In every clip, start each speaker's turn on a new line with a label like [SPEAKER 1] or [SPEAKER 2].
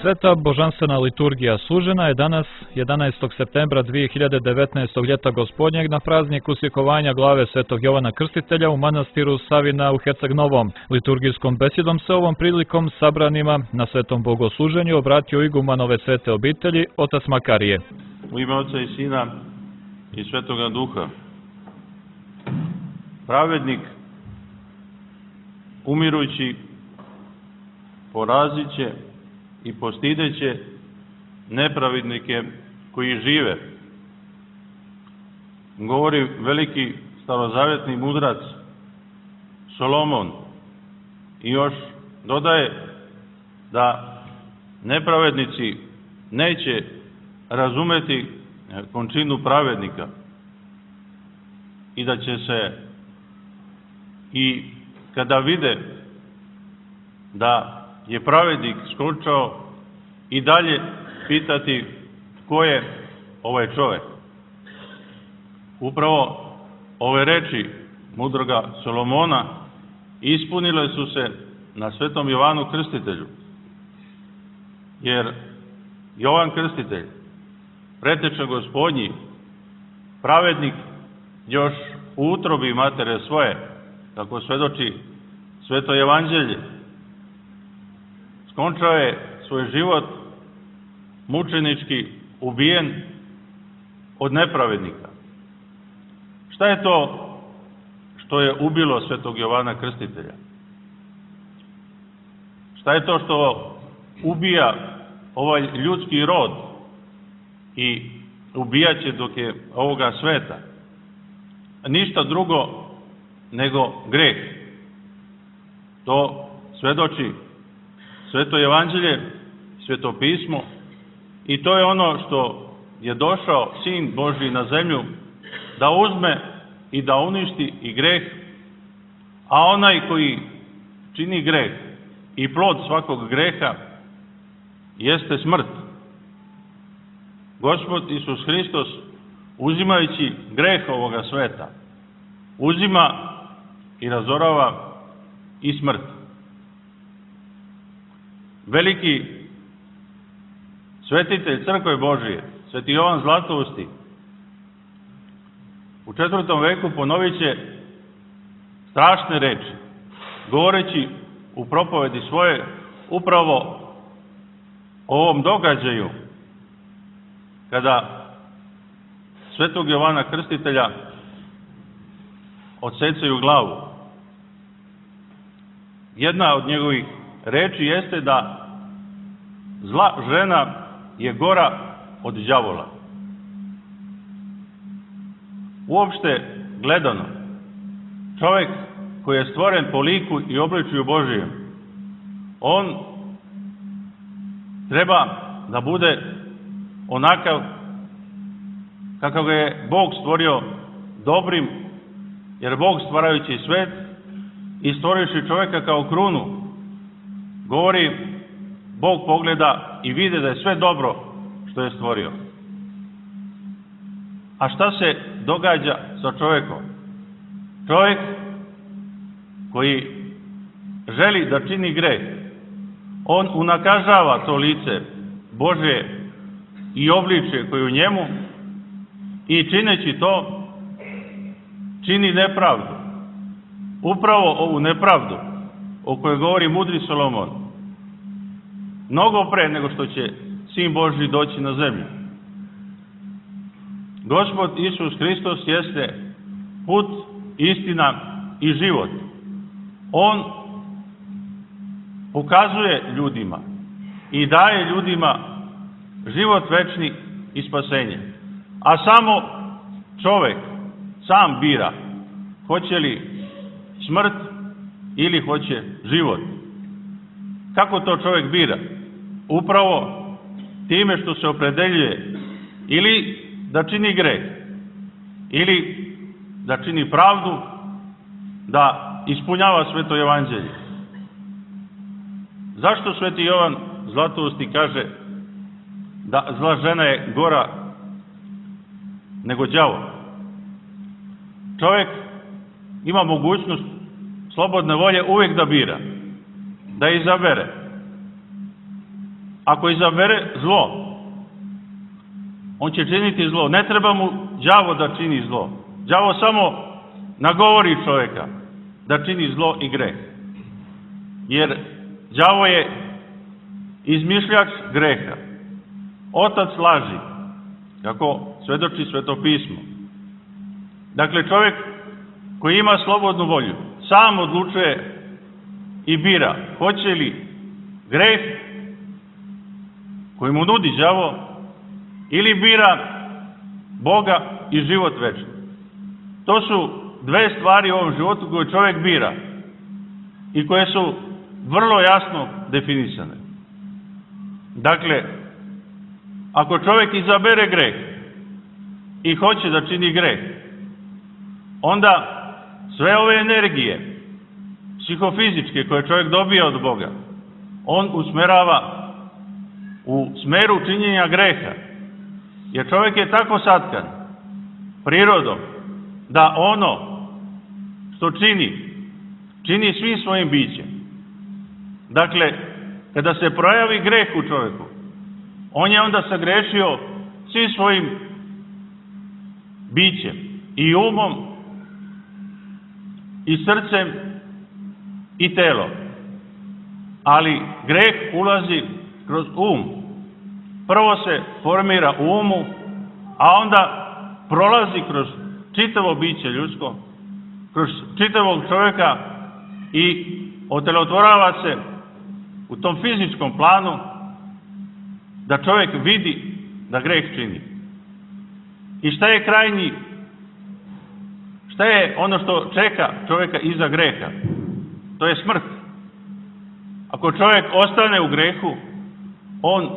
[SPEAKER 1] Sveta božanstvena liturgija služena je danas 11. septembra 2019. ljeta gospodnjeg na praznik usjekovanja glave Svetog Jovana Krstitelja u manastiru Savina u Herceg Novom. Liturgijskom besedom se ovom prilikom sabranima na svetom bogosluženju obratio iguman ove svete obitelji, otac Makarije.
[SPEAKER 2] U ime Oca i Sina i Svetoga Duha. Pravednik, umirući, porazit će i postideće nepravednike koji žive. Govori veliki starozavjetni mudrac Solomon i još dodaje da nepravednici neće razumeti končinu pravednika i da će se i kada vide da je pravednik skočao i dalje pitati ko je ovaj čovjek. Upravo ove reči mudroga Solomona ispunile su se na svetom Jovanu Krstitelju. Jer Jovan Krstitelj, preteča gospodnji, pravednik još u utrobi matere svoje, kako svedoči sveto evanđelje, skončao je svoj život mučenički ubijen od nepravednika. Šta je to što je ubilo svetog Jovana Krstitelja? Šta je to što ubija ovaj ljudski rod i ubijaće dok je ovoga sveta? Ništa drugo nego greh. To svedoči sveto evanđelje, sveto pismo, i to je ono što je došao Sin Božji na zemlju da uzme i da uništi i greh, a onaj koji čini greh i plod svakog greha jeste smrt. Gospod Isus Hristos, uzimajući greh ovoga sveta, uzima i razorava i smrt. Veliki svetitelj Crkve Božije, sveti Jovan Zlatousti, u 4. veku ponovit će strašne reči, govoreći u propovedi svoje upravo o ovom događaju kada svetog Jovana Krstitelja odsecaju glavu. Jedna od njegovih reči jeste da zla žena je gora od đavola. Uopšte gledano, čovjek koji je stvoren po liku i obličju Božijem, on treba da bude onakav kakav ga je Bog stvorio dobrim, jer Bog stvarajući svet i stvorivši čovjeka kao krunu, govori, Bog pogleda i vidi da je sve dobro što je stvorio. A šta se događa sa čovjekom? Čovjek koji želi da čini greh, on unakažava to lice Božje i obličje koje u njemu i čineći to čini nepravdu. Upravo ovu nepravdu o kojoj govori mudri Solomon, mnogo pre nego što će Sin Božji doći na zemlju. Gospod Isus Hristos jeste put, istina i život. On pokazuje ljudima i daje ljudima život večni i spasenje. A samo čovjek sam bira hoće li smrt ili hoće život. Kako to čovjek bira? Upravo time što se opredeljuje ili da čini greh, ili da čini pravdu, da ispunjava sveto evanđelje. Zašto sveti Jovan Zlatousti kaže da zla žena je gora nego đavo? Čovjek ima mogućnost slobodne volje uvijek da bira, da izabere. ako izabere zlo, on će činiti zlo. Ne treba mu đavo da čini zlo. Đavo samo nagovori čovjeka da čini zlo i greh. Jer đavo je izmišljač greha, otac laži, kako svedoči Sveto pismo. Dakle, čovjek koji ima slobodnu volju sam odlučuje i bira hoće li greh koji mu nudi đavo ili bira Boga i život večni. To su dve stvari u ovom životu koje čovjek bira i koje su vrlo jasno definisane. Dakle, ako čovjek izabere greh i hoće da čini greh, onda sve ove energije psihofizičke koje čovjek dobija od Boga, on usmerava u smeru činjenja greha. Jer čovjek je tako satkan prirodom da ono što čini svim svojim bićem. Dakle, kada se projavi greh u čovjeku, on je onda sagrešio svim svojim bićem, i umom, i srcem, i telom. Ali greh ulazi kroz um. Prvo se formira u umu, a onda prolazi kroz čitavo biće ljudsko, kroz čitavog čovjeka i otelotvorava se u tom fizičkom planu da čovjek vidi da greh čini. I šta je krajnji, šta je ono što čeka čovjeka iza greha? To je smrt. Ako čovjek ostane u grehu, on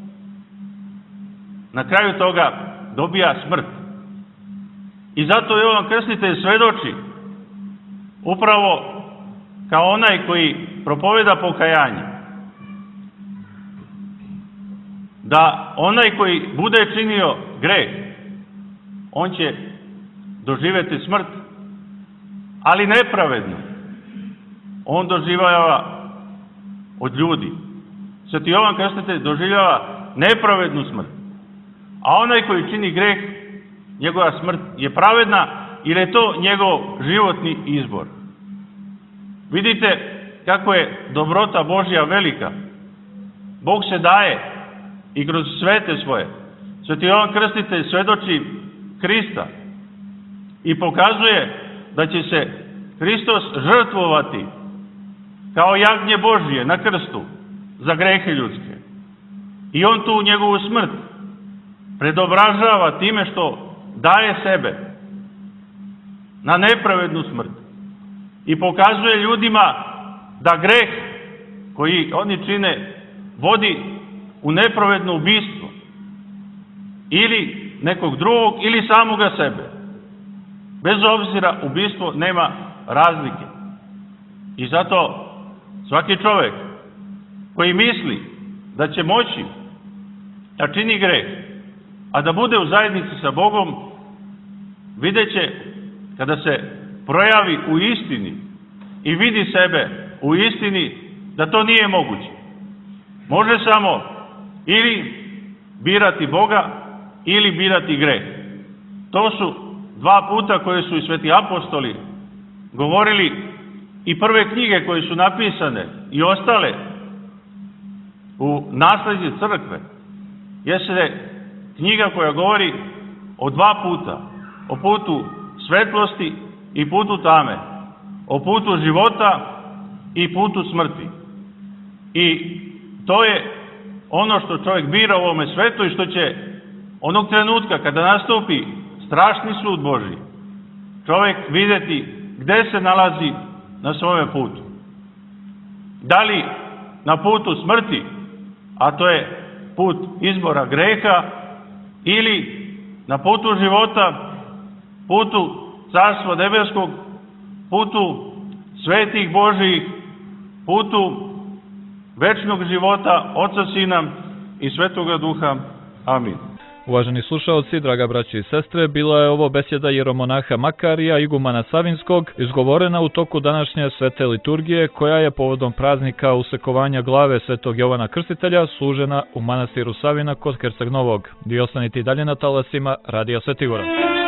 [SPEAKER 2] na kraju toga dobija smrt. I zato Jovan Krstitelj svedoči upravo kao onaj koji propoveda pokajanje, da onaj koji bude činio greh, on će doživjeti smrt, ali nepravedno. On doživljava od ljudi. Sveti Jovan Krstitelj doživljava nepravednu smrt. A onaj koji čini greh, njegova smrt je pravedna, jer je to njegov životni izbor. Vidite kako je dobrota Božja velika. Bog se daje i kroz svete svoje. Sveti Jovan Krstitelj svedoči Krista i pokazuje da će se Hristos žrtvovati kao jagnje Božje na krstu za grehe ljudske. I on tu njegovu smrt predobražava time što daje sebe na nepravednu smrt i pokazuje ljudima da greh koji oni čine vodi u nepravedno ubistvo ili nekog drugog ili samoga sebe. Bez obzira, ubistvo nema razlike. I zato svaki čovjek koji misli da će moći da čini greh, a da bude u zajednici sa Bogom, vidjet će kada se projavi u istini i vidi sebe u istini da to nije moguće. Može samo ili birati Boga ili birati greh. To su dva puta koje su i sveti apostoli govorili i prve knjige koje su napisane i ostale u nasljeđe crkve. Jeste knjiga koja govori o dva puta, o putu svetlosti i putu tame, o putu života i putu smrti. I to je ono što čovjek bira u ovome svetu i što će onog trenutka kada nastupi strašni sud Božji, čovjek vidjeti gdje se nalazi na svome putu. Da li na putu smrti, a to je put izbora greha, ili na putu života, putu Carstva nebeskog, putu svetih Božjih, putu večnog života Oca, Sina i Svetoga Duha. Amin.
[SPEAKER 1] Uvaženi slušaoci, draga braći i sestre, bila je ovo besjeda jeromonaha Makarija, igumana Savinskog, izgovorena u toku današnje svete liturgije, koja je povodom praznika usekovanja glave svetog Jovana Krstitelja služena u manastiru Savina kod Herceg Novog. Vi ostanite i dalje na talasima Radija Svetigora.